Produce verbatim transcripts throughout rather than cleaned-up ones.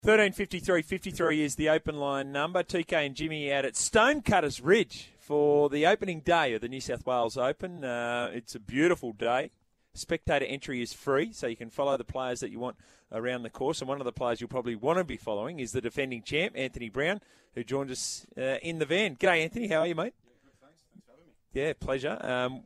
thirteen fifty-three fifty-three is the open line number. T K and Jimmy out at Stonecutters Ridge for the opening day of the New South Wales Open. Uh, it's a beautiful day. Spectator entry is free, so you can follow the players that you want around the course. And one of the players you'll probably want to be following is the defending champ, Anthony Brown, who joined us uh, in the van. G'day, Anthony. How are you, mate? Yeah, good, thanks. Thanks for having me. Yeah, pleasure. Um,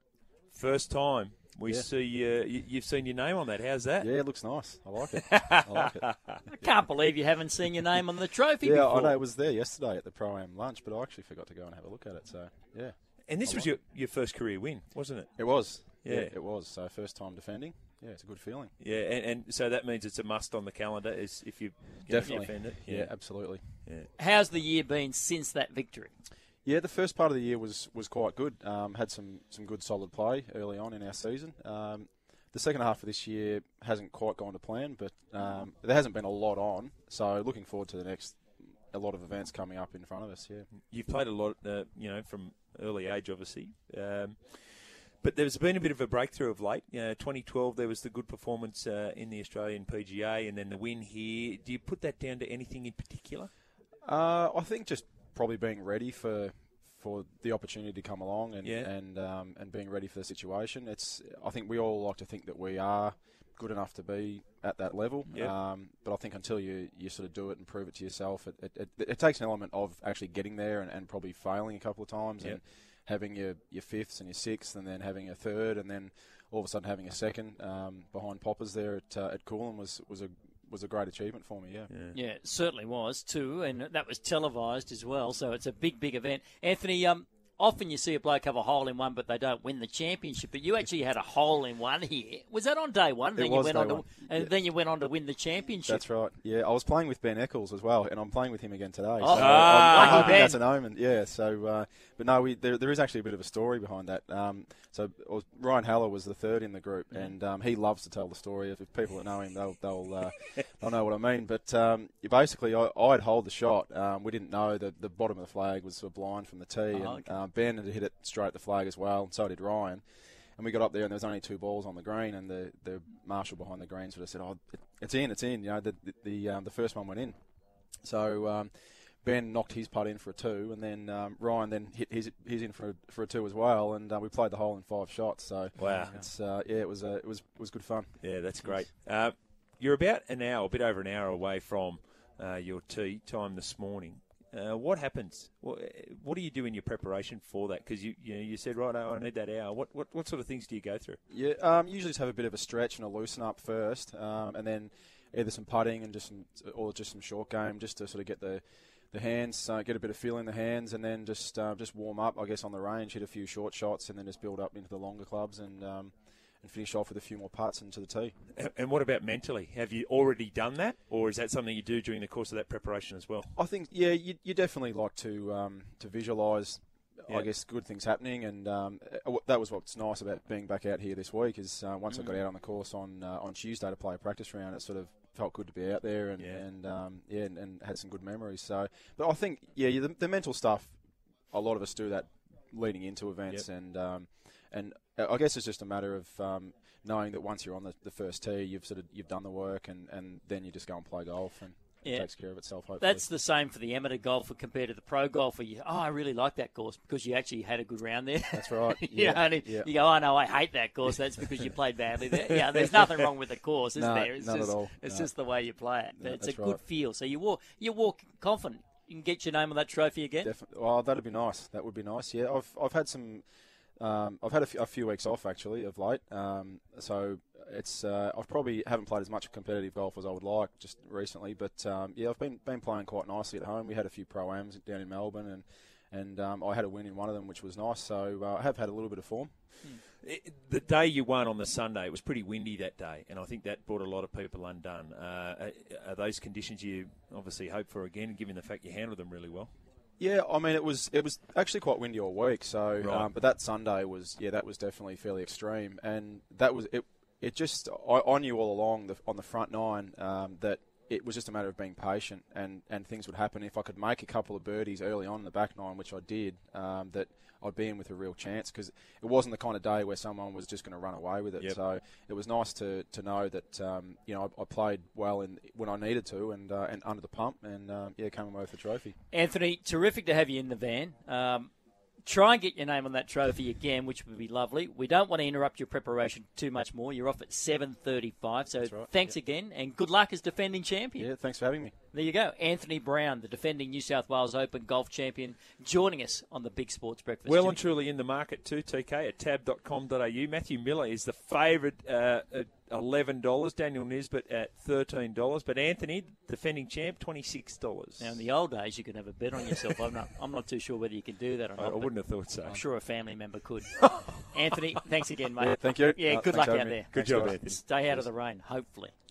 first time we Yeah. see uh, you, you've seen your name on that. How's that? Yeah, it looks nice. I like it. I like it. I can't believe you haven't seen your name on the trophy Yeah, before. I know it was there yesterday at the Pro-Am lunch, but I actually forgot to go and have a look at it. So, yeah. And this I was like your, your first career win, wasn't it? It was. Yeah. Yeah, it was. So, first time defending. Yeah, it's a good feeling. Yeah, and, and so that means it's a must on the calendar is if you, you Definitely. defend it. Yeah, absolutely. Yeah. How's the year been since that victory? Yeah, the first part of the year was, was quite good. Um, had some, some good solid play early on in our season. Um, the second half of this year hasn't quite gone to plan, but um, there hasn't been a lot on. So looking forward to the next, a lot of events coming up in front of us. Yeah, You've played a lot, uh, you know, from early age, obviously. Um, but there's been a bit of a breakthrough of late. You know, twenty twelve, there was the good performance uh, in the Australian P G A, and then the win here. Do you put that down to anything in particular? uh, I think just probably being ready for for the opportunity to come along and Yeah. and um, and being ready for the situation. It's I think we all like to think that we are good enough to be at that level. Yeah. Um, but I think until you, you sort of do it and prove it to yourself, it, it, it, it takes an element of actually getting there and, and probably failing a couple of times Yeah. and having your, your fifths and your sixths and then having a third and then all of a sudden having a second um, behind Poppers there at uh, at Coolum was, was a was a great achievement for me. Yeah. Yeah, it certainly was too, and that was televised as well. So it's a big, big event. Anthony, um, often you see a bloke have a hole in one, but they don't win the championship. But you actually had a hole in one here. Was that on day one? It then was you went day on to, one. and Yeah. then you went on to win the championship. That's right. Yeah, I was playing with Ben Eccles as well, and I'm playing with him again today. Oh, so ah, I'm, I'm lucky hoping Ben. that's an omen. Yeah. So, uh, but no, we there, there is actually a bit of a story behind that. Um, so it was, Ryan Haller was the third in the group, Mm. and um, he loves to tell the story. If, if people that know him, they'll they'll uh, they'll know what I mean. But um, basically, I, I'd hold the shot. Um, we didn't know that the bottom of the flag was sort of blind from the tee, Oh, and okay. um, Ben had hit it straight at the flag as well, and so did Ryan. And we got up there, and there was only two balls on the green, and the, the marshal behind the green sort of said, "Oh, it, it's in, it's in." You know, the the the, um, the first one went in. So um, Ben knocked his putt in for a two, and then um, Ryan then hit his his in for a, for a two as well, and uh, we played the hole in five shots. So Wow. it's uh, yeah, it was uh, it was it was good fun. Yeah, that's great. Uh, you're about an hour, a bit over an hour away from uh, your tee time this morning. Uh, what happens? What, what do you do in your preparation for that? Because you you know you said right, oh, I need that hour. What what what sort of things do you go through? Yeah, um, usually just have a bit of a stretch and a loosen up first, um, and then either some putting and just some, or just some short game, just to sort of get the the hands, uh, get a bit of feel in the hands, and then just uh, just warm up, I guess, on the range, hit a few short shots, and then just build up into the longer clubs and um, and finish off with a few more putts into the tee. And- And what about mentally? Have you already done that, or is that something you do during the course of that preparation as well? I think, yeah, you, you definitely like to um, to visualise, Yeah. I guess, good things happening, and um, uh, that was what's nice about being back out here this week. Is uh, once Mm. I got out on the course on uh, on Tuesday to play a practice round, it sort of felt good to be out there, and Yeah. and um, yeah, and, and had some good memories. So, but I think, yeah, you- the, the mental stuff, a lot of us do that leading into events, Yep. and um, and I guess it's just a matter of um, knowing that once you're on the, the first tee, you've sort of you've done the work, and, and then you just go and play golf, and Yeah. it takes care of itself. Hopefully, That's the same for the amateur golfer compared to the pro golfer. You, oh, I really like that course because you actually had a good round there. That's right. you Yeah, know, and if yeah. you go, oh no, I hate that course. That's because you played badly there. Yeah, there's nothing wrong with the course, is No, there? It's not just, at all. It's No. just the way you play it. No, It's a that's good right. feel. So you walk, you walk confident. You can get your name on that trophy again. Definitely. Well, that'd be nice. That would be nice. Yeah, I've I've had some. Um, I've had a, f- a few weeks off actually of late. Um, so it's uh, I've probably haven't played as much competitive golf as I would like just recently. But um, yeah, I've been been playing quite nicely at home. We had a few pro-ams down in Melbourne, and and um, I had a win in one of them, which was nice. So uh, I have had a little bit of form. It, the day you won on the Sunday, it was pretty windy that day, and I think that brought a lot of people undone. Uh, are, are those conditions you obviously hope for again, given the fact you handled them really well? Yeah, I mean it was it was actually quite windy all week. So, Right. um, but that Sunday was yeah that was definitely fairly extreme, and that was it. It just I, I knew all along the, on the front nine um, that it was just a matter of being patient, and, and things would happen. If I could make a couple of birdies early on in the back nine, which I did, um, that I'd be in with a real chance, because it wasn't the kind of day where someone was just going to run away with it. Yep. So it was nice to, to know that um, you know I, I played well in when I needed to, and uh, and under the pump, and um, yeah, came away with the trophy. Anthony, terrific to have you in the van. Um, Try and get your name on that trophy again, which would be lovely. We don't want to interrupt your preparation too much more. You're off at seven thirty-five, so That's right. thanks Yep. again, and good luck as defending champion. Yeah, thanks for having me. There you go. Anthony Brown, the defending New South Wales Open golf champion, joining us on the Big Sports Breakfast. Well Jimmy. and truly in the market too, T K, at tab dot com dot a u. Matthew Miller is the favourite uh, at eleven dollars. Daniel Nisbet at thirteen dollars. But Anthony, defending champ, twenty-six dollars. Now, in the old days, you could have a bet on yourself. I'm not I'm not too sure whether you can do that or I, not. I wouldn't have thought so. I'm sure a family member could. Anthony, thanks again, mate. Yeah, thank you. Yeah, Uh, good thanks luck for out having me. there. Good Thanks, job, guys. Anthony. Stay out of the rain, hopefully.